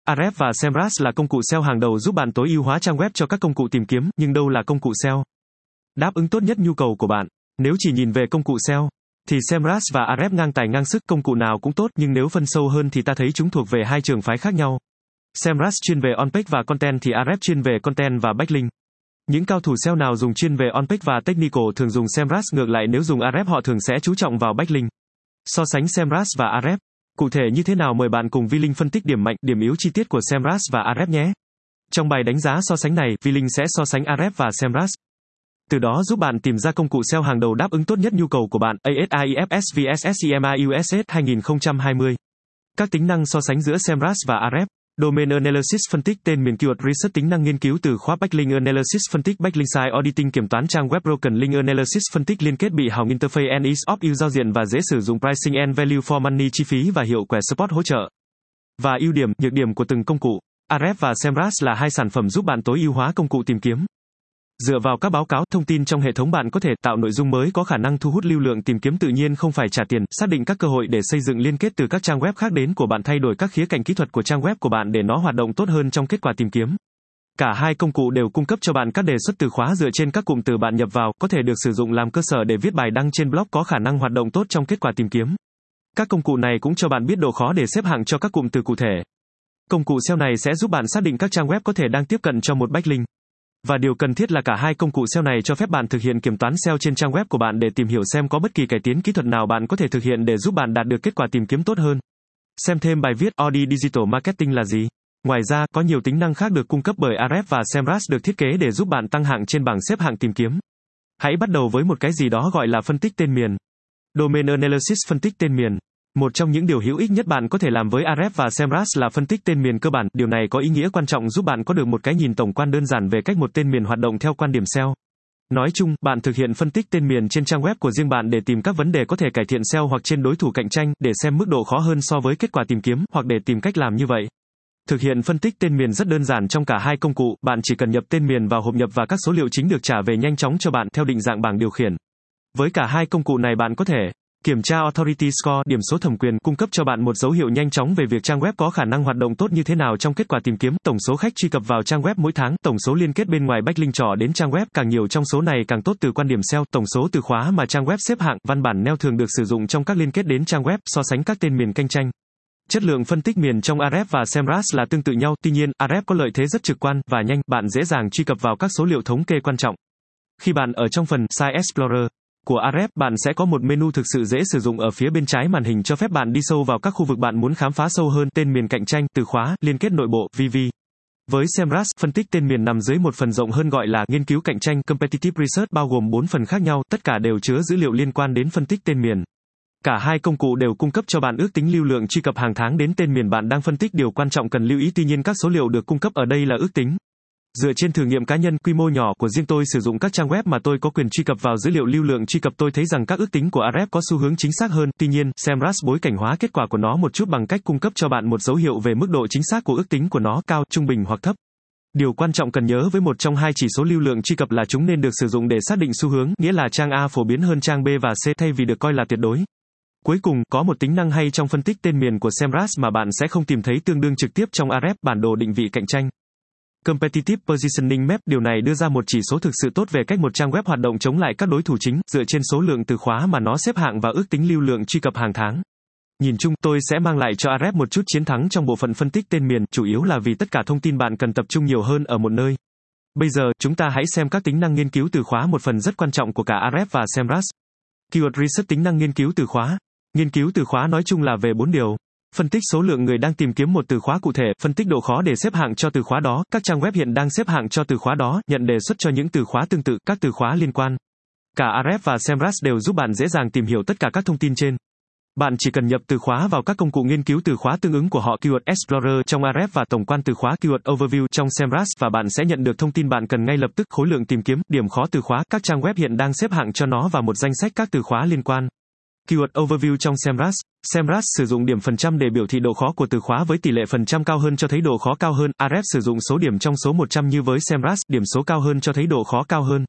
Ahrefs và Semrush là công cụ SEO hàng đầu giúp bạn tối ưu hóa trang web cho các công cụ tìm kiếm, nhưng đâu là công cụ SEO? Đáp ứng tốt nhất nhu cầu của bạn. Nếu chỉ nhìn về công cụ SEO, thì Semrush và Ahrefs ngang tài ngang sức, công cụ nào cũng tốt, nhưng nếu phân sâu hơn thì ta thấy chúng thuộc về hai trường phái khác nhau. Semrush chuyên về on-page và content thì Ahrefs chuyên về content và backlink. Những cao thủ SEO nào dùng chuyên về on-page và technical thường dùng Semrush, ngược lại nếu dùng Ahrefs họ thường sẽ chú trọng vào backlink. So sánh Semrush và Ahrefs. Cụ thể như thế nào mời bạn cùng V-Link phân tích điểm mạnh, điểm yếu chi tiết của Semrush và Ahrefs nhé. Trong bài đánh giá so sánh này, V-Link sẽ so sánh Ahrefs và Semrush. Từ đó giúp bạn tìm ra công cụ SEO hàng đầu đáp ứng tốt nhất nhu cầu của bạn. ASIFS vs SEMA-USS 2020. Các tính năng so sánh giữa Semrush và Ahrefs. Domain Analysis phân tích tên miền keyword research, tính năng nghiên cứu từ khóa Backlink Analysis phân tích backlink site auditing, kiểm toán trang web broken link analysis phân tích liên kết bị hỏng interface and ease of use, giao diện và dễ sử dụng pricing and value for money, chi phí và hiệu quả support hỗ trợ. Và ưu điểm, nhược điểm của từng công cụ. Ahrefs và Semrush là hai sản phẩm giúp bạn tối ưu hóa công cụ tìm kiếm. Dựa vào các báo cáo, thông tin trong hệ thống, bạn có thể tạo nội dung mới có khả năng thu hút lưu lượng tìm kiếm tự nhiên không phải trả tiền, xác định các cơ hội để xây dựng liên kết từ các trang web khác đến của bạn, thay đổi các khía cạnh kỹ thuật của trang web của bạn để nó hoạt động tốt hơn trong kết quả tìm kiếm. Cả hai công cụ đều cung cấp cho bạn các đề xuất từ khóa dựa trên các cụm từ bạn nhập vào, có thể được sử dụng làm cơ sở để viết bài đăng trên blog có khả năng hoạt động tốt trong kết quả tìm kiếm. Các công cụ này cũng cho bạn biết độ khó để xếp hạng cho các cụm từ cụ thể. Công cụ SEO này sẽ giúp bạn xác định các trang web có thể đang tiếp cận cho một backlink. Và điều cần thiết là cả hai công cụ SEO này cho phép bạn thực hiện kiểm toán SEO trên trang web của bạn để tìm hiểu xem có bất kỳ cải tiến kỹ thuật nào bạn có thể thực hiện để giúp bạn đạt được kết quả tìm kiếm tốt hơn. Xem thêm bài viết Audi Digital Marketing là gì. Ngoài ra, có nhiều tính năng khác được cung cấp bởi Ahrefs và Semrush được thiết kế để giúp bạn tăng hạng trên bảng xếp hạng tìm kiếm. Hãy bắt đầu với một cái gì đó gọi là phân tích tên miền. Domain Analysis phân tích tên miền. Một trong những điều hữu ích nhất bạn có thể làm với Ahrefs và Semrush là phân tích tên miền cơ bản. Điều này có ý nghĩa quan trọng giúp bạn có được một cái nhìn tổng quan đơn giản về cách một tên miền hoạt động theo quan điểm SEO. Nói chung, bạn thực hiện phân tích tên miền trên trang web của riêng bạn để tìm các vấn đề có thể cải thiện SEO hoặc trên đối thủ cạnh tranh, để xem mức độ khó hơn so với kết quả tìm kiếm, hoặc để tìm cách làm như vậy. Thực hiện phân tích tên miền rất đơn giản trong cả hai công cụ, bạn chỉ cần nhập tên miền vào hộp nhập và các số liệu chính được trả về nhanh chóng cho bạn theo định dạng bảng điều khiển. Với cả hai công cụ này bạn có thể kiểm tra Authority Score, điểm số thẩm quyền, cung cấp cho bạn một dấu hiệu nhanh chóng về việc trang web có khả năng hoạt động tốt như thế nào trong kết quả tìm kiếm, tổng số khách truy cập vào trang web mỗi tháng, tổng số liên kết bên ngoài backlink trỏ đến trang web, càng nhiều trong số này càng tốt từ quan điểm SEO, tổng số từ khóa mà trang web xếp hạng, văn bản neo thường được sử dụng trong các liên kết đến trang web, so sánh các tên miền cạnh tranh. Chất lượng phân tích miền trong Ahrefs và Semrush là tương tự nhau, tuy nhiên, Ahrefs có lợi thế rất trực quan và nhanh, bạn dễ dàng truy cập vào các số liệu thống kê quan trọng. Khi bạn ở trong phần Site Explorer của Ahrefs, bạn sẽ có một menu thực sự dễ sử dụng ở phía bên trái màn hình cho phép bạn đi sâu vào các khu vực bạn muốn khám phá sâu hơn, tên miền cạnh tranh, từ khóa, liên kết nội bộ, VV. Với Semrush, phân tích tên miền nằm dưới một phần rộng hơn gọi là nghiên cứu cạnh tranh, Competitive Research, bao gồm 4 phần khác nhau, tất cả đều chứa dữ liệu liên quan đến phân tích tên miền. Cả hai công cụ đều cung cấp cho bạn ước tính lưu lượng truy cập hàng tháng đến tên miền bạn đang phân tích. Điều quan trọng cần lưu ý, tuy nhiên các số liệu được cung cấp ở đây là ước tính. Dựa trên thử nghiệm cá nhân, quy mô nhỏ của riêng tôi sử dụng các trang web mà tôi có quyền truy cập vào dữ liệu lưu lượng truy cập, tôi thấy rằng các ước tính của Ahrefs có xu hướng chính xác hơn. Tuy nhiên, Semrush bối cảnh hóa kết quả của nó một chút bằng cách cung cấp cho bạn một dấu hiệu về mức độ chính xác của ước tính của nó, cao, trung bình hoặc thấp. Điều quan trọng cần nhớ với một trong hai chỉ số lưu lượng truy cập là chúng nên được sử dụng để xác định xu hướng, nghĩa là trang A phổ biến hơn trang B và C thay vì được coi là tuyệt đối. Cuối cùng, có một tính năng hay trong phân tích tên miền của Semrush mà bạn sẽ không tìm thấy tương đương trực tiếp trong Ahrefs, bản đồ định vị cạnh tranh. Competitive Positioning Map, điều này đưa ra một chỉ số thực sự tốt về cách một trang web hoạt động chống lại các đối thủ chính, dựa trên số lượng từ khóa mà nó xếp hạng và ước tính lưu lượng truy cập hàng tháng. Nhìn chung, tôi sẽ mang lại cho Ahrefs một chút chiến thắng trong bộ phận phân tích tên miền, chủ yếu là vì tất cả thông tin bạn cần tập trung nhiều hơn ở một nơi. Bây giờ, chúng ta hãy xem các tính năng nghiên cứu từ khóa, một phần rất quan trọng của cả Ahrefs và Semrush. Keyword Research, tính năng nghiên cứu từ khóa. Nghiên cứu từ khóa nói chung là về 4 điều. Phân tích số lượng người đang tìm kiếm một từ khóa cụ thể, phân tích độ khó để xếp hạng cho từ khóa đó, các trang web hiện đang xếp hạng cho từ khóa đó, nhận đề xuất cho những từ khóa tương tự, các từ khóa liên quan. Cả Ahrefs và Semrush đều giúp bạn dễ dàng tìm hiểu tất cả các thông tin trên. Bạn chỉ cần nhập từ khóa vào các công cụ nghiên cứu từ khóa tương ứng của họ, Keyword Explorer trong Ahrefs và tổng quan từ khóa Keyword Overview trong Semrush, và bạn sẽ nhận được thông tin bạn cần ngay lập tức, khối lượng tìm kiếm, điểm khó từ khóa, các trang web hiện đang xếp hạng cho nó và một danh sách các từ khóa liên quan. Keyword Overview trong Semrush. Semrush sử dụng điểm phần trăm để biểu thị độ khó của từ khóa với tỷ lệ phần trăm cao hơn cho thấy độ khó cao hơn. Ahrefs sử dụng số điểm trong số 100 như với Semrush, điểm số cao hơn cho thấy độ khó cao hơn.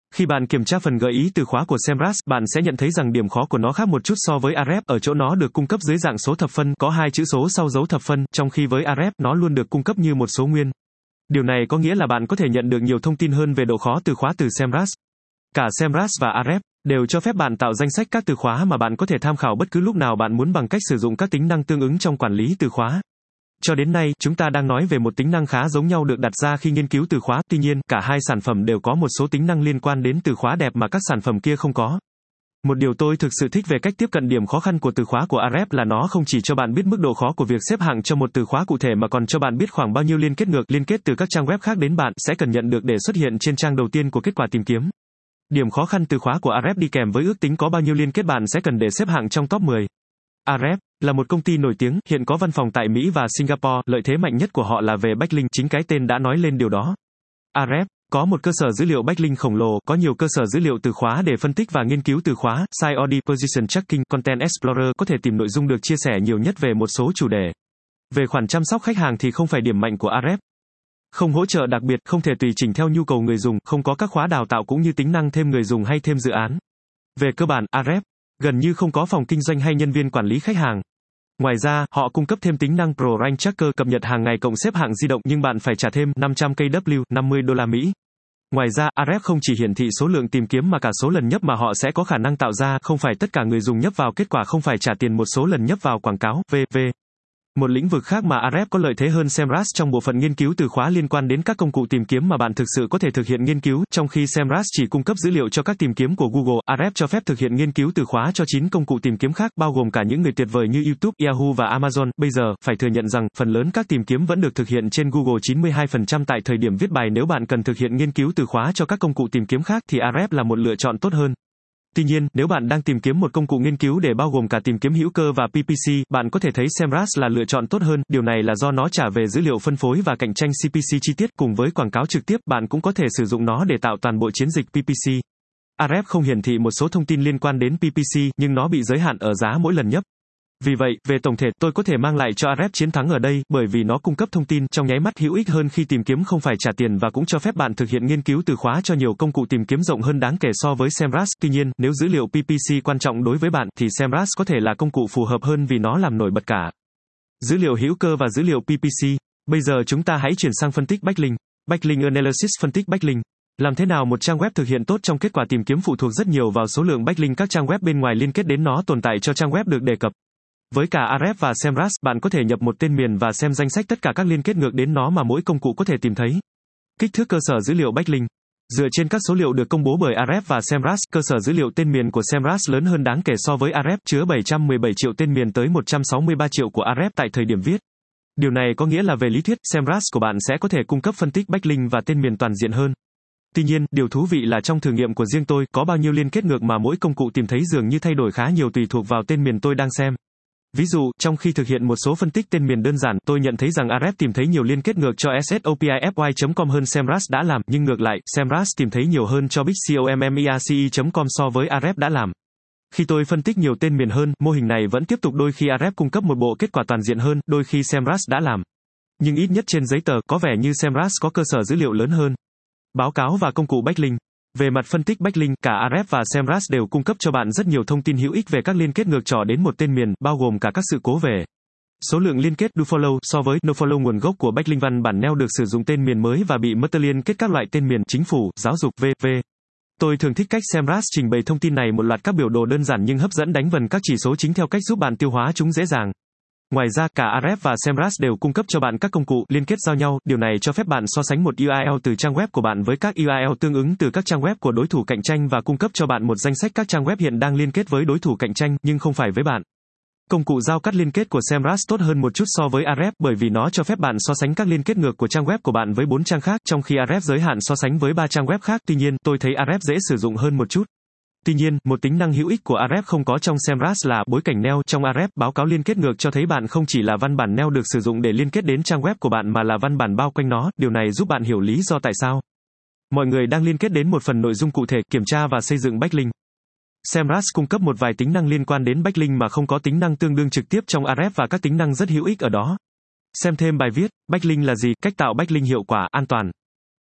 Khi bạn kiểm tra phần gợi ý từ khóa của Semrush, bạn sẽ nhận thấy rằng điểm khó của nó khác một chút so với Ahrefs ở chỗ nó được cung cấp dưới dạng số thập phân, có hai chữ số sau dấu thập phân, trong khi với Ahrefs, nó luôn được cung cấp như một số nguyên. Điều này có nghĩa là bạn có thể nhận được nhiều thông tin hơn về độ khó từ khóa từ Semrush. Cả Semrush và Ahrefs đều cho phép bạn tạo danh sách các từ khóa mà bạn có thể tham khảo bất cứ lúc nào bạn muốn bằng cách sử dụng các tính năng tương ứng trong quản lý từ khóa. Cho đến nay, chúng ta đang nói về một tính năng khá giống nhau được đặt ra khi nghiên cứu từ khóa, tuy nhiên, cả hai sản phẩm đều có một số tính năng liên quan đến từ khóa đẹp mà các sản phẩm kia không có. Một điều tôi thực sự thích về cách tiếp cận điểm khó khăn của từ khóa của Ahrefs là nó không chỉ cho bạn biết mức độ khó của việc xếp hạng cho một từ khóa cụ thể mà còn cho bạn biết khoảng bao nhiêu liên kết ngược, liên kết từ các trang web khác đến bạn sẽ cần nhận được để xuất hiện trên trang đầu tiên của kết quả tìm kiếm. Điểm khó khăn từ khóa của Ahrefs đi kèm với ước tính có bao nhiêu liên kết bạn sẽ cần để xếp hạng trong top 10. Ahrefs là một công ty nổi tiếng, hiện có văn phòng tại Mỹ và Singapore, lợi thế mạnh nhất của họ là về backlink, chính cái tên đã nói lên điều đó. Ahrefs có một cơ sở dữ liệu backlink khổng lồ, có nhiều cơ sở dữ liệu từ khóa để phân tích và nghiên cứu từ khóa, Site Audit, Position Tracking, Content Explorer có thể tìm nội dung được chia sẻ nhiều nhất về một số chủ đề. Về khoản chăm sóc khách hàng thì không phải điểm mạnh của Ahrefs. Không hỗ trợ đặc biệt, không thể tùy chỉnh theo nhu cầu người dùng, không có các khóa đào tạo cũng như tính năng thêm người dùng hay thêm dự án. Về cơ bản, Ahrefs gần như không có phòng kinh doanh hay nhân viên quản lý khách hàng. Ngoài ra, họ cung cấp thêm tính năng Pro Rank Tracker cập nhật hàng ngày cộng xếp hạng di động nhưng bạn phải trả thêm 500 KW, 50 đô la Mỹ. Ngoài ra, Ahrefs không chỉ hiển thị số lượng tìm kiếm mà cả số lần nhấp mà họ sẽ có khả năng tạo ra, không phải tất cả người dùng nhấp vào kết quả không phải trả tiền một số lần nhấp vào quảng cáo, v.v. Một lĩnh vực khác mà Ahrefs có lợi thế hơn Semrush trong bộ phận nghiên cứu từ khóa liên quan đến các công cụ tìm kiếm mà bạn thực sự có thể thực hiện nghiên cứu, trong khi Semrush chỉ cung cấp dữ liệu cho các tìm kiếm của Google, Ahrefs cho phép thực hiện nghiên cứu từ khóa cho 9 công cụ tìm kiếm khác, bao gồm cả những người tuyệt vời như YouTube, Yahoo và Amazon. Bây giờ, phải thừa nhận rằng, phần lớn các tìm kiếm vẫn được thực hiện trên Google 92% tại thời điểm viết bài. Nếu bạn cần thực hiện nghiên cứu từ khóa cho các công cụ tìm kiếm khác thì Ahrefs là một lựa chọn tốt hơn. Tuy nhiên, nếu bạn đang tìm kiếm một công cụ nghiên cứu để bao gồm cả tìm kiếm hữu cơ và PPC, bạn có thể thấy Semrush là lựa chọn tốt hơn. Điều này là do nó trả về dữ liệu phân phối và cạnh tranh CPC chi tiết cùng với quảng cáo trực tiếp. Bạn cũng có thể sử dụng nó để tạo toàn bộ chiến dịch PPC. Ahrefs không hiển thị một số thông tin liên quan đến PPC, nhưng nó bị giới hạn ở giá mỗi lần nhấp. Vì vậy, về tổng thể, tôi có thể mang lại cho Ahrefs chiến thắng ở đây, bởi vì nó cung cấp thông tin trong nháy mắt hữu ích hơn khi tìm kiếm không phải trả tiền và cũng cho phép bạn thực hiện nghiên cứu từ khóa cho nhiều công cụ tìm kiếm rộng hơn đáng kể so với Semrush. Tuy nhiên, nếu dữ liệu PPC quan trọng đối với bạn, thì Semrush có thể là công cụ phù hợp hơn vì nó làm nổi bật cả dữ liệu hữu cơ và dữ liệu PPC. Bây giờ chúng ta hãy chuyển sang phân tích backlink. Backlink Analysis. Phân tích backlink. Làm thế nào một trang web thực hiện tốt trong kết quả tìm kiếm phụ thuộc rất nhiều vào số lượng backlink các trang web bên ngoài liên kết đến nó tồn tại cho trang web được đề cập. Với cả Ahrefs và Semrush, bạn có thể nhập một tên miền và xem danh sách tất cả các liên kết ngược đến nó mà mỗi công cụ có thể tìm thấy. Kích thước cơ sở dữ liệu backlink. Dựa trên các số liệu được công bố bởi Ahrefs và Semrush, cơ sở dữ liệu tên miền của Semrush lớn hơn đáng kể so với Ahrefs, chứa 717 triệu tên miền tới 163 triệu của Ahrefs tại thời điểm viết. Điều này có nghĩa là về lý thuyết, Semrush của bạn sẽ có thể cung cấp phân tích backlink và tên miền toàn diện hơn. Tuy nhiên, điều thú vị là trong thử nghiệm của riêng tôi, có bao nhiêu liên kết ngược mà mỗi công cụ tìm thấy dường như thay đổi khá nhiều tùy thuộc vào tên miền tôi đang xem. Ví dụ, trong khi thực hiện một số phân tích tên miền đơn giản, tôi nhận thấy rằng Ahrefs tìm thấy nhiều liên kết ngược cho SSOPIFY.com hơn Semrush đã làm, nhưng ngược lại, Semrush tìm thấy nhiều hơn cho BigCommerce.com so với Ahrefs đã làm. Khi tôi phân tích nhiều tên miền hơn, mô hình này vẫn tiếp tục đôi khi Ahrefs cung cấp một bộ kết quả toàn diện hơn, đôi khi Semrush đã làm. Nhưng ít nhất trên giấy tờ, có vẻ như Semrush có cơ sở dữ liệu lớn hơn. Báo cáo và công cụ backlink. Về mặt phân tích backlink, cả Ahrefs và Semrush đều cung cấp cho bạn rất nhiều thông tin hữu ích về các liên kết ngược trỏ đến một tên miền, bao gồm cả các sự cố về số lượng liên kết dofollow so với nofollow. Nguồn gốc của backlink văn bản neo được sử dụng tên miền mới và bị mất liên kết các loại tên miền chính phủ, giáo dục, v.v. Tôi thường thích cách Semrush trình bày thông tin này, một loạt các biểu đồ đơn giản nhưng hấp dẫn đánh vần các chỉ số chính theo cách giúp bạn tiêu hóa chúng dễ dàng. Ngoài ra, cả Ahrefs và Semrush đều cung cấp cho bạn các công cụ liên kết giao nhau, điều này cho phép bạn so sánh một URL từ trang web của bạn với các URL tương ứng từ các trang web của đối thủ cạnh tranh và cung cấp cho bạn một danh sách các trang web hiện đang liên kết với đối thủ cạnh tranh, nhưng không phải với bạn. Công cụ giao cắt liên kết của Semrush tốt hơn một chút so với Ahrefs bởi vì nó cho phép bạn so sánh các liên kết ngược của trang web của bạn với 4 trang khác, trong khi Ahrefs giới hạn so sánh với 3 trang web khác. Tuy nhiên, tôi thấy Ahrefs dễ sử dụng hơn một chút. Tuy nhiên, một tính năng hữu ích của Ahrefs không có trong Semrush là bối cảnh neo. Trong Ahrefs, báo cáo liên kết ngược cho thấy bạn không chỉ là văn bản neo được sử dụng để liên kết đến trang web của bạn mà là văn bản bao quanh nó. Điều này giúp bạn hiểu lý do tại sao mọi người đang liên kết đến một phần nội dung cụ thể, kiểm tra và xây dựng backlink. Semrush cung cấp một vài tính năng liên quan đến backlink mà không có tính năng tương đương trực tiếp trong Ahrefs và các tính năng rất hữu ích ở đó. Xem thêm bài viết, backlink là gì, cách tạo backlink hiệu quả, an toàn.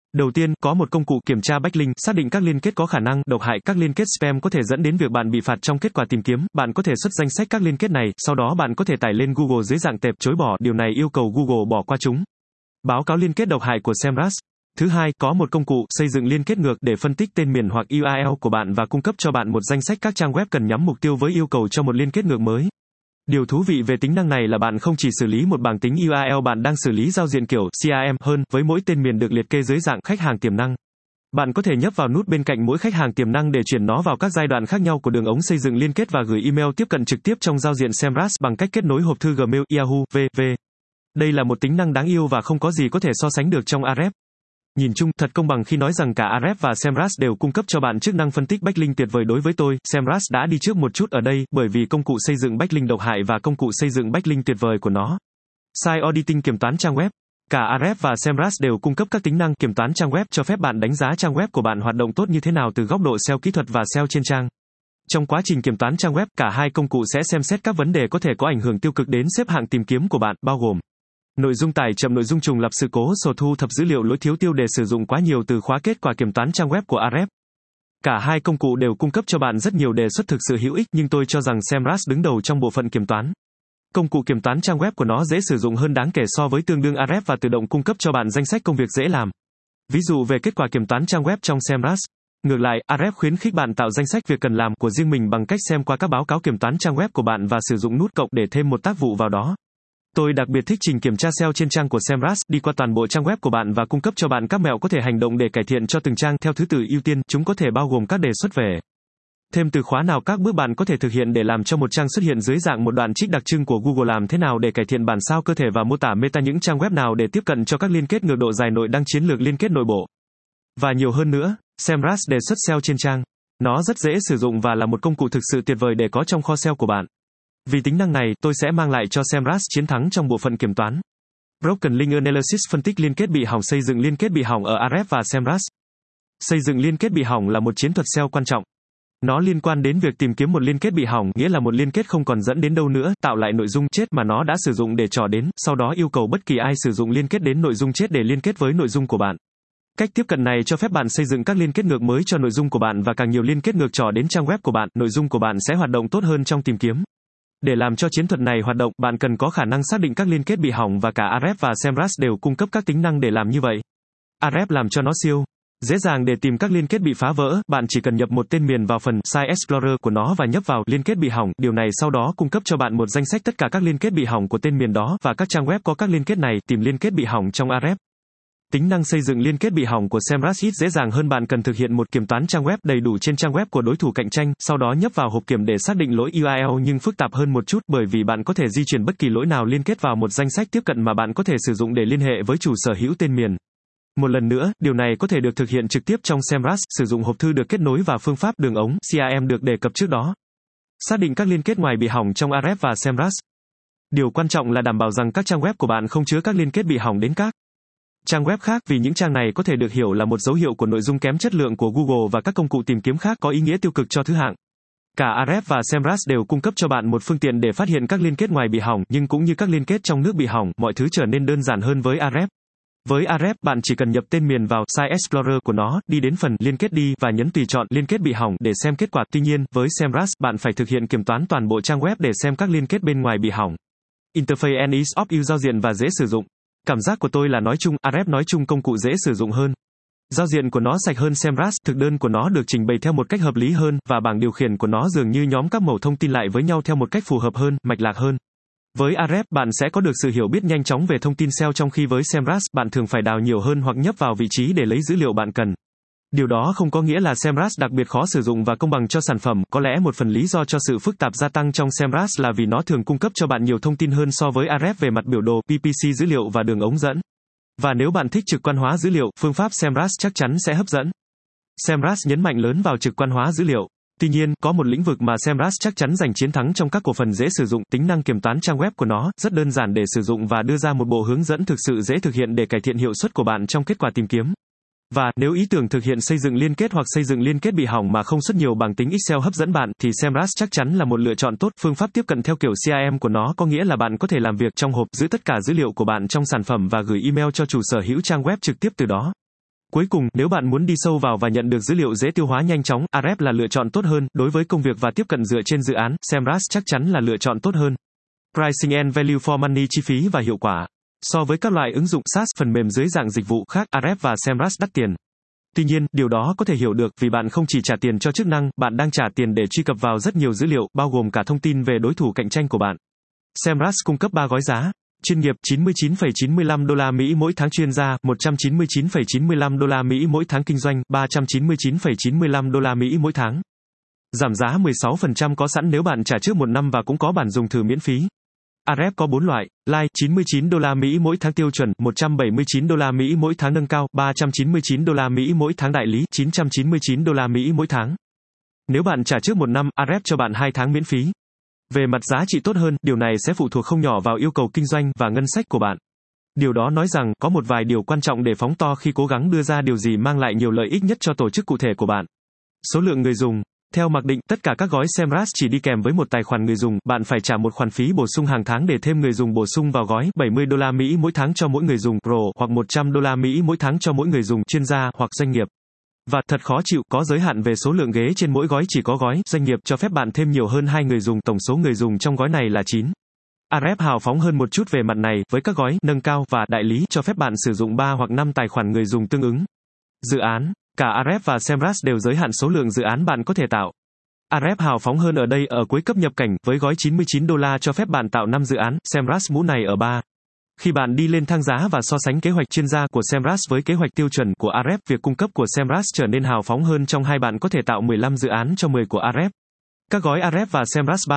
Đầu tiên, có một công cụ kiểm tra backlink, xác định các liên kết có khả năng độc hại, các liên kết spam có thể dẫn đến việc bạn bị phạt trong kết quả tìm kiếm. Bạn có thể xuất danh sách các liên kết này, sau đó bạn có thể tải lên Google dưới dạng tệp, chối bỏ, điều này yêu cầu Google bỏ qua chúng. Báo cáo liên kết độc hại của Semrush. Thứ hai, có một công cụ xây dựng liên kết ngược để phân tích tên miền hoặc URL của bạn và cung cấp cho bạn một danh sách các trang web cần nhắm mục tiêu với yêu cầu cho một liên kết ngược mới. Điều thú vị về tính năng này là bạn không chỉ xử lý một bảng tính URL, bạn đang xử lý giao diện kiểu CRM hơn với mỗi tên miền được liệt kê dưới dạng khách hàng tiềm năng. Bạn có thể nhấp vào nút bên cạnh mỗi khách hàng tiềm năng để chuyển nó vào các giai đoạn khác nhau của đường ống xây dựng liên kết và gửi email tiếp cận trực tiếp trong giao diện Semrush bằng cách kết nối hộp thư Gmail, Yahoo, v.v. Đây là một tính năng đáng yêu và không có gì có thể so sánh được trong Ahrefs. Nhìn chung, thật công bằng khi nói rằng cả Ahrefs và Semrush đều cung cấp cho bạn chức năng phân tích backlink tuyệt vời. Đối với tôi, Semrush đã đi trước một chút ở đây, bởi vì công cụ xây dựng backlink độc hại và công cụ xây dựng backlink tuyệt vời của nó. Site Auditing kiểm toán trang web. Cả Ahrefs và Semrush đều cung cấp các tính năng kiểm toán trang web cho phép bạn đánh giá trang web của bạn hoạt động tốt như thế nào từ góc độ SEO kỹ thuật và SEO trên trang. Trong quá trình kiểm toán trang web, cả hai công cụ sẽ xem xét các vấn đề có thể có ảnh hưởng tiêu cực đến xếp hạng tìm kiếm của bạn, bao gồm nội dung tải chậm, nội dung trùng lặp, sự cố sổ thu thập dữ liệu, lỗi thiếu tiêu đề, sử dụng quá nhiều từ khóa. Kết quả kiểm toán trang web của Ahrefs. Cả hai công cụ đều cung cấp cho bạn rất nhiều đề xuất thực sự hữu ích, nhưng tôi cho rằng Semrush đứng đầu trong bộ phận kiểm toán. Công cụ kiểm toán trang web của nó dễ sử dụng hơn đáng kể so với tương đương Ahrefs và tự động cung cấp cho bạn danh sách công việc dễ làm. Ví dụ về kết quả kiểm toán trang web trong Semrush. Ngược lại, Ahrefs khuyến khích bạn tạo danh sách việc cần làm của riêng mình bằng cách xem qua các báo cáo kiểm toán trang web của bạn và sử dụng nút cộng để thêm một tác vụ vào đó. Tôi đặc biệt thích trình kiểm tra SEO trên trang của Semrush, đi qua toàn bộ trang web của bạn và cung cấp cho bạn các mẹo có thể hành động để cải thiện cho từng trang theo thứ tự ưu tiên. Chúng có thể bao gồm các đề xuất về thêm từ khóa nào, các bước bạn có thể thực hiện để làm cho một trang xuất hiện dưới dạng một đoạn trích đặc trưng của Google, làm thế nào để cải thiện bản sao cơ thể và mô tả meta, những trang web nào để tiếp cận cho các liên kết ngược, độ dài nội đăng, chiến lược liên kết nội bộ và nhiều hơn nữa. Semrush đề xuất SEO trên trang. Nó rất dễ sử dụng và là một công cụ thực sự tuyệt vời để có trong kho SEO của bạn. Vì tính năng này, tôi sẽ mang lại cho Semrush chiến thắng trong bộ phận kiểm toán. Broken Link Analysis, phân tích liên kết bị hỏng. Xây dựng liên kết bị hỏng ở Ahrefs và Semrush. Xây dựng liên kết bị hỏng là một chiến thuật SEO quan trọng. Nó liên quan đến việc tìm kiếm một liên kết bị hỏng, nghĩa là một liên kết không còn dẫn đến đâu nữa, tạo lại nội dung chết mà nó đã sử dụng để trỏ đến, sau đó yêu cầu bất kỳ ai sử dụng liên kết đến nội dung chết để liên kết với nội dung của bạn. Cách tiếp cận này cho phép bạn xây dựng các liên kết ngược mới cho nội dung của bạn, và càng nhiều liên kết ngược trỏ đến trang web của bạn, nội dung của bạn sẽ hoạt động tốt hơn trong tìm kiếm. Để làm cho chiến thuật này hoạt động, bạn cần có khả năng xác định các liên kết bị hỏng và cả Ahrefs và Semrush đều cung cấp các tính năng để làm như vậy. Ahrefs làm cho nó siêu dễ dàng để tìm các liên kết bị phá vỡ, bạn chỉ cần nhập một tên miền vào phần Site Explorer của nó và nhấp vào liên kết bị hỏng, điều này sau đó cung cấp cho bạn một danh sách tất cả các liên kết bị hỏng của tên miền đó và các trang web có các liên kết này. Tìm liên kết bị hỏng trong Ahrefs. Tính năng xây dựng liên kết bị hỏng của Semrush ít dễ dàng hơn, bạn cần thực hiện một kiểm toán trang web đầy đủ trên trang web của đối thủ cạnh tranh, sau đó nhấp vào hộp kiểm để xác định lỗi URL, nhưng phức tạp hơn một chút bởi vì bạn có thể di chuyển bất kỳ lỗi nào liên kết vào một danh sách tiếp cận mà bạn có thể sử dụng để liên hệ với chủ sở hữu tên miền. Một lần nữa, điều này có thể được thực hiện trực tiếp trong Semrush, sử dụng hộp thư được kết nối và phương pháp đường ống CRM được đề cập trước đó. Xác định các liên kết ngoài bị hỏng trong Ahrefs và Semrush. Điều quan trọng là đảm bảo rằng các trang web của bạn không chứa các liên kết bị hỏng đến các trang web khác, vì những trang này có thể được hiểu là một dấu hiệu của nội dung kém chất lượng của Google và các công cụ tìm kiếm khác, có ý nghĩa tiêu cực cho thứ hạng. Cả Ahrefs và Semrush đều cung cấp cho bạn một phương tiện để phát hiện các liên kết ngoài bị hỏng, nhưng cũng như các liên kết trong nước bị hỏng, mọi thứ trở nên đơn giản hơn với Ahrefs. Với Ahrefs, bạn chỉ cần nhập tên miền vào Site Explorer của nó, đi đến phần liên kết đi và nhấn tùy chọn liên kết bị hỏng để xem kết quả. Tuy nhiên, với Semrush, bạn phải thực hiện kiểm toán toàn bộ trang web để xem các liên kết bên ngoài bị hỏng. Interface and ease of use, giao diện và dễ sử dụng. Cảm giác của tôi là nói chung, Ahrefs nói chung công cụ dễ sử dụng hơn. Giao diện của nó sạch hơn Semrush, thực đơn của nó được trình bày theo một cách hợp lý hơn, và bảng điều khiển của nó dường như nhóm các mẩu thông tin lại với nhau theo một cách phù hợp hơn, mạch lạc hơn. Với Ahrefs, bạn sẽ có được sự hiểu biết nhanh chóng về thông tin SEO, trong khi với Semrush, bạn thường phải đào nhiều hơn hoặc nhấp vào vị trí để lấy dữ liệu bạn cần. Điều đó không có nghĩa là Semrush đặc biệt khó sử dụng và công bằng cho sản phẩm, có lẽ một phần lý do cho sự phức tạp gia tăng trong Semrush là vì nó thường cung cấp cho bạn nhiều thông tin hơn so với Ahrefs về mặt biểu đồ, PPC dữ liệu và đường ống dẫn. Và nếu bạn thích trực quan hóa dữ liệu, phương pháp Semrush chắc chắn sẽ hấp dẫn. Semrush nhấn mạnh lớn vào trực quan hóa dữ liệu. Tuy nhiên, có một lĩnh vực mà Semrush chắc chắn giành chiến thắng trong các cổ phần dễ sử dụng, tính năng kiểm toán trang web của nó, rất đơn giản để sử dụng và đưa ra một bộ hướng dẫn thực sự dễ thực hiện để cải thiện hiệu suất của bạn trong kết quả tìm kiếm. Và, nếu ý tưởng thực hiện xây dựng liên kết hoặc xây dựng liên kết bị hỏng mà không xuất nhiều bảng tính Excel hấp dẫn bạn, thì Semrush chắc chắn là một lựa chọn tốt. Phương pháp tiếp cận theo kiểu CRM của nó có nghĩa là bạn có thể làm việc trong hộp, giữ tất cả dữ liệu của bạn trong sản phẩm và gửi email cho chủ sở hữu trang web trực tiếp từ đó. Cuối cùng, nếu bạn muốn đi sâu vào và nhận được dữ liệu dễ tiêu hóa nhanh chóng, Ahrefs là lựa chọn tốt hơn. Đối với công việc và tiếp cận dựa trên dự án, Semrush chắc chắn là lựa chọn tốt hơn. Pricing and Value for Money, chi phí và hiệu quả. So với các loại ứng dụng SaaS, phần mềm dưới dạng dịch vụ khác, Ahrefs và Semrush đắt tiền. Tuy nhiên, điều đó có thể hiểu được vì bạn không chỉ trả tiền cho chức năng, bạn đang trả tiền để truy cập vào rất nhiều dữ liệu, bao gồm cả thông tin về đối thủ cạnh tranh của bạn. Semrush cung cấp 3 gói giá. Chuyên nghiệp $99,95 mỗi tháng, chuyên gia $199,95 mỗi tháng, kinh doanh $399,95 mỗi tháng. Giảm giá 16% có sẵn nếu bạn trả trước 1 năm và cũng có bản dùng thử miễn phí. Ahrefs có 4 loại: Lite $99 mỗi tháng, tiêu chuẩn $179 mỗi tháng, nâng cao $399 mỗi tháng, đại lý $999 mỗi tháng. Nếu bạn trả trước 1 năm, Ahrefs cho bạn 2 tháng miễn phí. Về mặt giá trị tốt hơn, điều này sẽ phụ thuộc không nhỏ vào yêu cầu kinh doanh và ngân sách của bạn. Điều đó nói rằng, có một vài điều quan trọng để phóng to khi cố gắng đưa ra điều gì mang lại nhiều lợi ích nhất cho tổ chức cụ thể của bạn. Số lượng người dùng. Theo mặc định, tất cả các gói Semrush chỉ đi kèm với một tài khoản người dùng, bạn phải trả một khoản phí bổ sung hàng tháng để thêm người dùng bổ sung vào gói, $70 mỗi tháng cho mỗi người dùng Pro, hoặc $100 mỗi tháng cho mỗi người dùng chuyên gia hoặc doanh nghiệp. Và thật khó chịu, có giới hạn về số lượng ghế trên mỗi gói, chỉ có gói doanh nghiệp cho phép bạn thêm nhiều hơn 2 người dùng, tổng số người dùng trong gói này là 9. Ahrefs hào phóng hơn một chút về mặt này, với các gói nâng cao và đại lý cho phép bạn sử dụng 3 hoặc 5 tài khoản người dùng tương ứng. Dự án. Cả Ahrefs và Semrush đều giới hạn số lượng dự án bạn có thể tạo. Ahrefs hào phóng hơn ở đây ở cuối cấp nhập cảnh, với gói $99 cho phép bạn tạo 5 dự án, Semrush mũ này ở 3. Khi bạn đi lên thang giá và so sánh kế hoạch chuyên gia của Semrush với kế hoạch tiêu chuẩn của Ahrefs, việc cung cấp của Semrush trở nên hào phóng hơn trong hai, bạn có thể tạo 15 dự án cho 10 của Ahrefs. Các gói Ahrefs và Semrush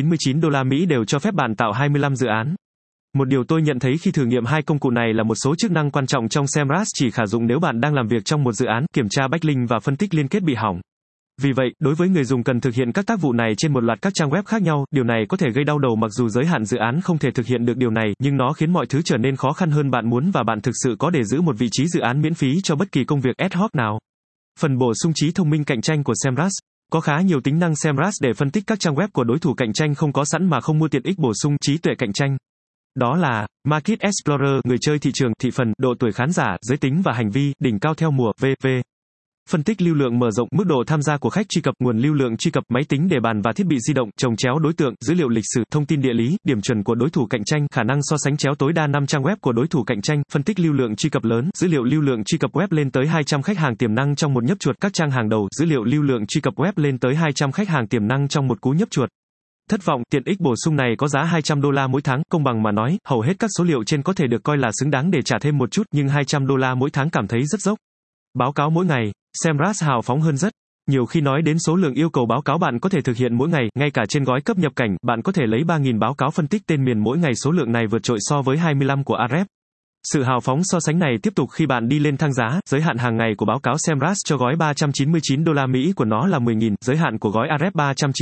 $399 đều cho phép bạn tạo 25 dự án. Một điều tôi nhận thấy khi thử nghiệm hai công cụ này là một số chức năng quan trọng trong Semrush chỉ khả dụng nếu bạn đang làm việc trong một dự án, kiểm tra backlink và phân tích liên kết bị hỏng. Vì vậy, đối với người dùng cần thực hiện các tác vụ này trên một loạt các trang web khác nhau, điều này có thể gây đau đầu mặc dù giới hạn dự án không thể thực hiện được điều này, nhưng nó khiến mọi thứ trở nên khó khăn hơn bạn muốn và bạn thực sự có để giữ một vị trí dự án miễn phí cho bất kỳ công việc ad hoc nào. Phần bổ sung trí thông minh cạnh tranh của Semrush. Có khá nhiều tính năng Semrush để phân tích các trang web của đối thủ cạnh tranh không có sẵn mà không mua tiện ích bổ sung trí tuệ cạnh tranh. Đó là Market Explorer, người chơi thị trường, thị phần, độ tuổi khán giả, giới tính và hành vi, đỉnh cao theo mùa, v.v. Phân tích lưu lượng mở rộng, mức độ tham gia của khách truy cập, nguồn lưu lượng truy cập, máy tính để bàn và thiết bị di động, chồng chéo đối tượng, dữ liệu lịch sử, thông tin địa lý, điểm chuẩn của đối thủ cạnh tranh, khả năng so sánh chéo tối đa 5 trang web của đối thủ cạnh tranh, phân tích lưu lượng truy cập lớn, dữ liệu lưu lượng truy cập web lên tới 200 khách hàng tiềm năng trong một nhấp chuột, các trang hàng đầu, dữ liệu lưu lượng truy cập web lên tới 200 khách hàng tiềm năng trong một cú nhấp chuột. Thất vọng, tiện ích bổ sung này có giá $200 mỗi tháng, công bằng mà nói, hầu hết các số liệu trên có thể được coi là xứng đáng để trả thêm một chút, nhưng $200 mỗi tháng cảm thấy rất dốc. Báo cáo mỗi ngày. Semrush hào phóng hơn rất nhiều khi nói đến số lượng yêu cầu báo cáo bạn có thể thực hiện mỗi ngày, ngay cả trên gói cấp nhập cảnh, bạn có thể lấy 3.000 báo cáo phân tích tên miền mỗi ngày, số lượng này vượt trội so với 25 của Ahrefs. Sự hào phóng so sánh này tiếp tục khi bạn đi lên thang giá, giới hạn hàng ngày của báo cáo Semrush cho gói $399 của nó là 10.000, giới hạn của gói Ahrefs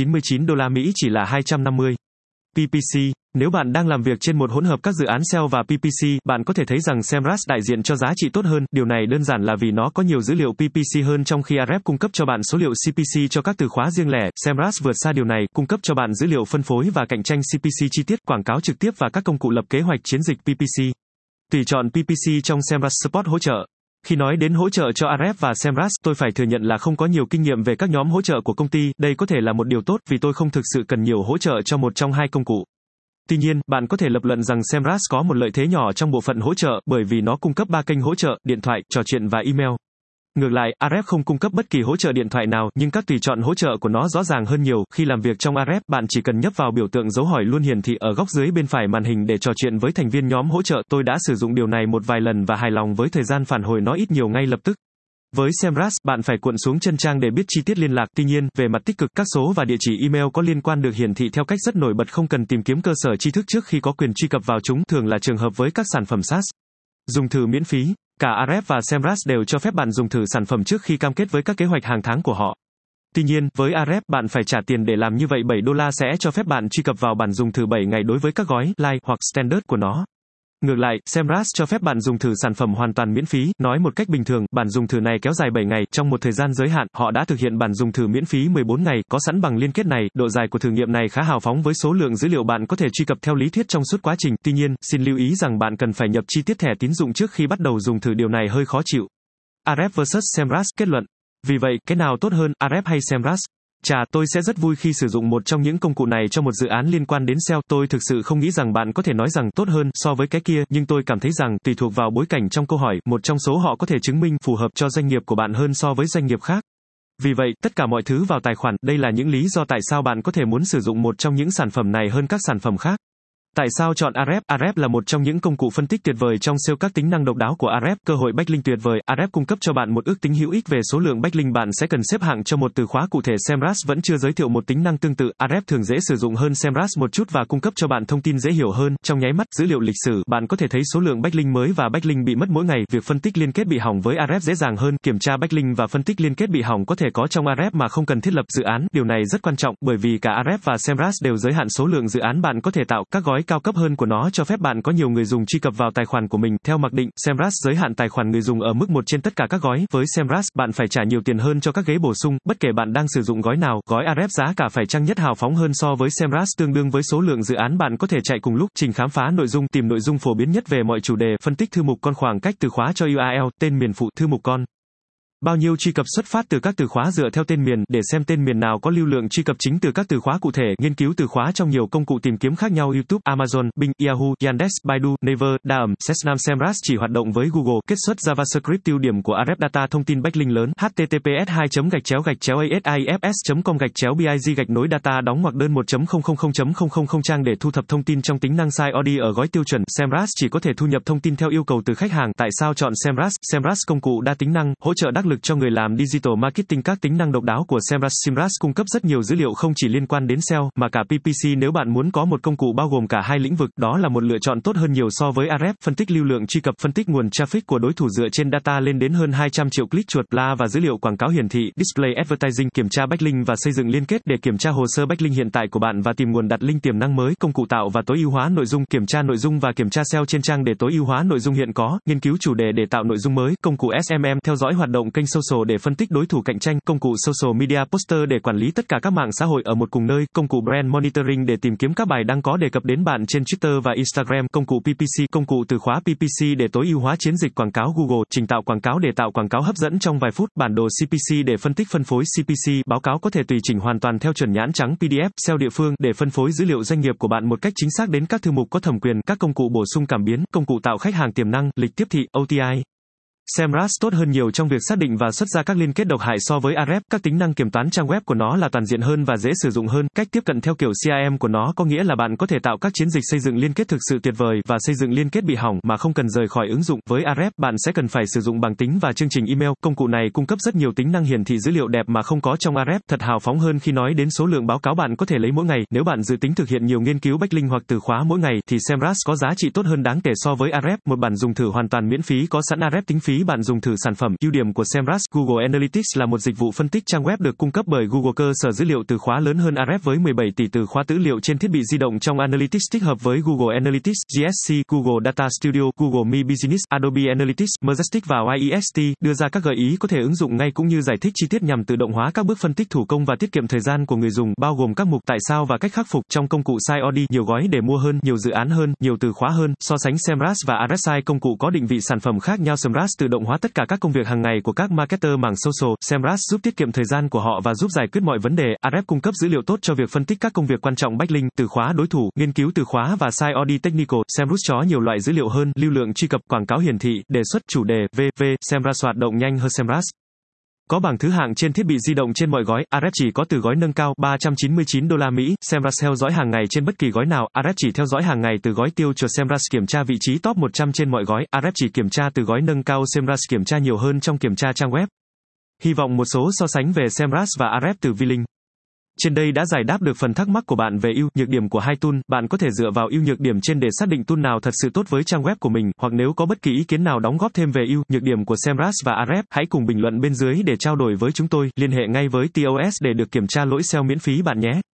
$399 chỉ là 250. PPC. Nếu bạn đang làm việc trên một hỗn hợp các dự án SEO và PPC, bạn có thể thấy rằng Semrush đại diện cho giá trị tốt hơn. Điều này đơn giản là vì nó có nhiều dữ liệu PPC hơn, trong khi Ahrefs cung cấp cho bạn số liệu CPC cho các từ khóa riêng lẻ. Semrush vượt xa điều này, cung cấp cho bạn dữ liệu phân phối và cạnh tranh CPC chi tiết, quảng cáo trực tiếp và các công cụ lập kế hoạch chiến dịch PPC. Tùy chọn PPC trong Semrush Support hỗ trợ. Khi nói đến hỗ trợ cho Ahrefs và Semrush, tôi phải thừa nhận là không có nhiều kinh nghiệm về các nhóm hỗ trợ của công ty. Đây có thể là một điều tốt vì tôi không thực sự cần nhiều hỗ trợ cho một trong hai công cụ. Tuy nhiên, bạn có thể lập luận rằng Semrush có một lợi thế nhỏ trong bộ phận hỗ trợ, bởi vì nó cung cấp 3 kênh hỗ trợ: điện thoại, trò chuyện và email. Ngược lại, Ahrefs không cung cấp bất kỳ hỗ trợ điện thoại nào, nhưng các tùy chọn hỗ trợ của nó rõ ràng hơn nhiều. Khi làm việc trong Ahrefs, bạn chỉ cần nhấp vào biểu tượng dấu hỏi luôn hiển thị ở góc dưới bên phải màn hình để trò chuyện với thành viên nhóm hỗ trợ. Tôi đã sử dụng điều này một vài lần và hài lòng với thời gian phản hồi nó ít nhiều ngay lập tức. Với Semrush, bạn phải cuộn xuống chân trang để biết chi tiết liên lạc. Tuy nhiên, về mặt tích cực, các số và địa chỉ email có liên quan được hiển thị theo cách rất nổi bật, không cần tìm kiếm cơ sở tri thức trước khi có quyền truy cập vào chúng, thường là trường hợp với các sản phẩm SaaS. Dùng thử miễn phí. Cả Ahrefs và Semrush đều cho phép bạn dùng thử sản phẩm trước khi cam kết với các kế hoạch hàng tháng của họ. Tuy nhiên, với Ahrefs, bạn phải trả tiền để làm như vậy. $7 sẽ cho phép bạn truy cập vào bản dùng thử 7 ngày đối với các gói Lite hoặc Standard của nó. Ngược lại, Semrush cho phép bạn dùng thử sản phẩm hoàn toàn miễn phí. Nói một cách bình thường, bản dùng thử này kéo dài 7 ngày, trong một thời gian giới hạn. Họ đã thực hiện bản dùng thử miễn phí 14 ngày, có sẵn bằng liên kết này. Độ dài của thử nghiệm này khá hào phóng với số lượng dữ liệu bạn có thể truy cập theo lý thuyết trong suốt quá trình. Tuy nhiên, xin lưu ý rằng bạn cần phải nhập chi tiết thẻ tín dụng trước khi bắt đầu dùng thử, điều này hơi khó chịu. Ahrefs vs Semrush kết luận. Vì vậy, cái nào tốt hơn, Ahrefs hay Semrush? Chà, tôi sẽ rất vui khi sử dụng một trong những công cụ này cho một dự án liên quan đến SEO. Tôi thực sự không nghĩ rằng bạn có thể nói rằng tốt hơn so với cái kia, nhưng tôi cảm thấy rằng tùy thuộc vào bối cảnh trong câu hỏi, một trong số họ có thể chứng minh phù hợp cho doanh nghiệp của bạn hơn so với doanh nghiệp khác. Vì vậy, tất cả mọi thứ vào tài khoản, đây là những lý do tại sao bạn có thể muốn sử dụng một trong những sản phẩm này hơn các sản phẩm khác. Tại sao chọn Ahrefs? Ahrefs là một trong những công cụ phân tích tuyệt vời trong SEO. Các tính năng độc đáo của Ahrefs, cơ hội backlink tuyệt vời. Ahrefs cung cấp cho bạn một ước tính hữu ích về số lượng backlink bạn sẽ cần xếp hạng cho một từ khóa cụ thể. Semrush vẫn chưa giới thiệu một tính năng tương tự. Ahrefs thường dễ sử dụng hơn Semrush một chút và cung cấp cho bạn thông tin dễ hiểu hơn. Trong nháy mắt, dữ liệu lịch sử, bạn có thể thấy số lượng backlink mới và backlink bị mất mỗi ngày. Việc phân tích liên kết bị hỏng với Ahrefs dễ dàng hơn. Kiểm tra backlink và phân tích liên kết bị hỏng có thể có trong Ahrefs mà không cần thiết lập dự án. Điều này rất quan trọng bởi vì cả Ahrefs và Semrush đều giới hạn số lượng dự án bạn có thể tạo. Các gói cao cấp hơn của nó cho phép bạn có nhiều người dùng truy cập vào tài khoản của mình. Theo mặc định, Semrush giới hạn tài khoản người dùng ở mức 1 trên tất cả các gói. Với Semrush, bạn phải trả nhiều tiền hơn cho các ghế bổ sung, bất kể bạn đang sử dụng gói nào. Gói Ahrefs giá cả phải chăng nhất hào phóng hơn so với Semrush, tương đương với số lượng dự án bạn có thể chạy cùng lúc. Trình khám phá nội dung, tìm nội dung phổ biến nhất về mọi chủ đề, phân tích thư mục con, khoảng cách từ khóa cho URL, tên miền phụ, thư mục con. Bao nhiêu truy cập xuất phát từ các từ khóa dựa theo tên miền, để xem tên miền nào có lưu lượng truy cập chính từ các từ khóa cụ thể, nghiên cứu từ khóa trong nhiều công cụ tìm kiếm khác nhau YouTube, Amazon, Bing, Yahoo, Yandex, Baidu, Naver, Daum, Sesam. Semrush chỉ hoạt động với Google, kết xuất JavaScript. Tiêu điểm của Ahrefs data thông tin backlink lớn, https://asiifs.com/big-nối data đóng ngoặc đơn 1.000.000 trang để thu thập thông tin trong tính năng SiteOD ở gói tiêu chuẩn. Semrush chỉ có thể thu nhập thông tin theo yêu cầu từ khách hàng. Tại sao chọn Semrush? Semrush công cụ đa tính năng, hỗ trợ đắc lực cho người làm digital marketing. Các tính năng độc đáo của Semrush cung cấp rất nhiều dữ liệu không chỉ liên quan đến SEO mà cả PPC. Nếu bạn muốn có một công cụ bao gồm cả hai lĩnh vực, đó là một lựa chọn tốt hơn nhiều so với Ahrefs. Phân tích lưu lượng truy cập, phân tích nguồn traffic của đối thủ dựa trên data lên đến hơn 200 triệu click chuột la và dữ liệu quảng cáo hiển thị, display advertising, kiểm tra backlink và xây dựng liên kết để kiểm tra hồ sơ backlink hiện tại của bạn và tìm nguồn đặt link tiềm năng mới. Công cụ tạo và tối ưu hóa nội dung, kiểm tra nội dung và kiểm tra SEO trên trang để tối ưu hóa nội dung hiện có, nghiên cứu chủ đề để tạo nội dung mới. Công cụ SMM, theo dõi hoạt động kênh social để phân tích đối thủ cạnh tranh. Công cụ social media poster để quản lý tất cả các mạng xã hội ở một cùng nơi. Công cụ brand monitoring để tìm kiếm các bài đăng có đề cập đến bạn trên Twitter và Instagram. Công cụ PPC, công cụ từ khóa PPC để tối ưu hóa chiến dịch quảng cáo Google. Trình tạo quảng cáo để tạo quảng cáo hấp dẫn trong vài phút. Bản đồ CPC để phân tích phân phối CPC. Báo cáo có thể tùy chỉnh hoàn toàn theo chuẩn nhãn trắng PDF. SEO địa phương để phân phối dữ liệu doanh nghiệp của bạn một cách chính xác đến các thư mục có thẩm quyền. Các công cụ bổ sung cảm biến. Công cụ tạo khách hàng tiềm năng, lịch tiếp thị, OTI. Semrush tốt hơn nhiều trong việc xác định và xuất ra các liên kết độc hại so với Ahrefs. Các tính năng kiểm toán trang web của nó là toàn diện hơn và dễ sử dụng hơn. Cách tiếp cận theo kiểu CRM của nó có nghĩa là bạn có thể tạo các chiến dịch xây dựng liên kết thực sự tuyệt vời và xây dựng liên kết bị hỏng mà không cần rời khỏi ứng dụng. Với Ahrefs, bạn sẽ cần phải sử dụng bảng tính và chương trình email. Công cụ này cung cấp rất nhiều tính năng hiển thị dữ liệu đẹp mà không có trong Ahrefs. Thật hào phóng hơn khi nói đến số lượng báo cáo bạn có thể lấy mỗi ngày. Nếu bạn dự tính thực hiện nhiều nghiên cứu backlink hoặc từ khóa mỗi ngày thì Semrush có giá trị tốt hơn đáng kể so với Ahrefs. Một bản dùng thử hoàn toàn miễn phí có sẵn. Ahrefs tính phí bạn dùng thử sản phẩm. Ưu điểm của Semrush. Google Analytics là một dịch vụ phân tích trang web được cung cấp bởi Google, cơ sở dữ liệu từ khóa lớn hơn Ahrefs với 17 tỷ từ khóa dữ liệu trên thiết bị di động. Trong Analytics tích hợp với Google Analytics, GSC, Google Data Studio, Google My Business, Adobe Analytics, Majestic và YEST đưa ra các gợi ý có thể ứng dụng ngay cũng như giải thích chi tiết nhằm tự động hóa các bước phân tích thủ công và tiết kiệm thời gian của người dùng, bao gồm các mục tại sao và cách khắc phục. Trong công cụ SiteOD, nhiều gói để mua hơn, nhiều dự án hơn, nhiều từ khóa hơn. So sánh Semrush và Ahrefs. Công cụ có định vị sản phẩm khác nhau. Semrush tự động hóa tất cả các công việc hàng ngày của các marketer mảng social. Semrush giúp tiết kiệm thời gian của họ và giúp giải quyết mọi vấn đề. Ahrefs cung cấp dữ liệu tốt cho việc phân tích các công việc quan trọng, backlink, từ khóa đối thủ, nghiên cứu từ khóa và SiteOD technical. Semrush có nhiều loại dữ liệu hơn, lưu lượng truy cập, quảng cáo hiển thị, đề xuất, chủ đề, v.v. Semrush hoạt động nhanh hơn. Semrush có bảng thứ hạng trên thiết bị di động trên mọi gói. Ahrefs chỉ có từ gói nâng cao $399. Semrush theo dõi hàng ngày trên bất kỳ gói nào. Ahrefs chỉ theo dõi hàng ngày từ gói tiêu chuẩn. Semrush kiểm tra vị trí top 100 trên mọi gói. Ahrefs chỉ kiểm tra từ gói nâng cao. Semrush kiểm tra nhiều hơn trong kiểm tra trang web. Hy vọng một số so sánh về Semrush và Ahrefs từ V-Link. Trên đây đã giải đáp được phần thắc mắc của bạn về ưu, nhược điểm của hai tool. Bạn có thể dựa vào ưu nhược điểm trên để xác định tool nào thật sự tốt với trang web của mình, hoặc nếu có bất kỳ ý kiến nào đóng góp thêm về ưu, nhược điểm của Semrush và Ahrefs, hãy cùng bình luận bên dưới để trao đổi với chúng tôi. Liên hệ ngay với TOS để được kiểm tra lỗi SEO miễn phí bạn nhé.